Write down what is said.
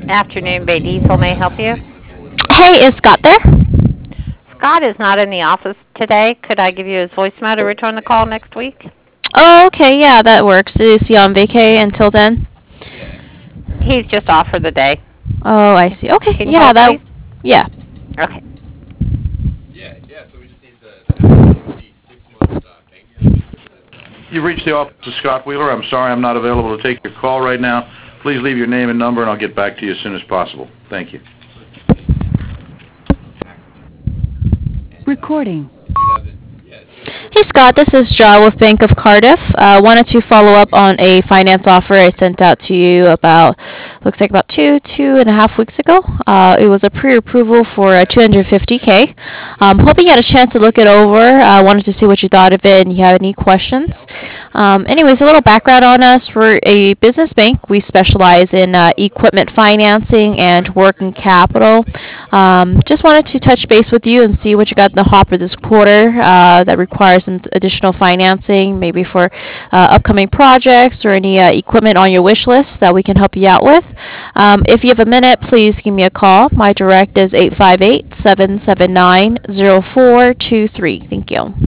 Afternoon, Bay Diesel may I help you. Hey, is Scott there? Scott is not in the office today. Could I give you his voicemail to return the call next week? Oh, okay, yeah, that works. Is he on vacay until then? He's just off for the day. Oh, I see. Okay, Can you yeah, hold, that, please? yeah. Okay. You've reached the office of Scott Wheeler. I'm sorry I'm not available to take your call right now. Please leave your name and number, and I'll get back to you as soon as possible. Thank you. Recording. Hey, Scott, this is Ja with Bank of Cardiff. Wanted to follow up on a finance offer I sent out to you about, looks like about 2.5 weeks ago. It was a pre-approval for 250K. Hoping you had a chance to look it over. Wanted to see what you thought of it and you have any questions. Anyways, a little background on us. We're a business bank. We specialize in equipment financing and working capital. Just wanted to touch base with you and see what you got in the hopper this quarter that requires some additional financing, maybe for upcoming projects or any equipment on your wish list that we can help you out with. If you have a minute, please give me a call. My direct is 858-779-0423. Thank you.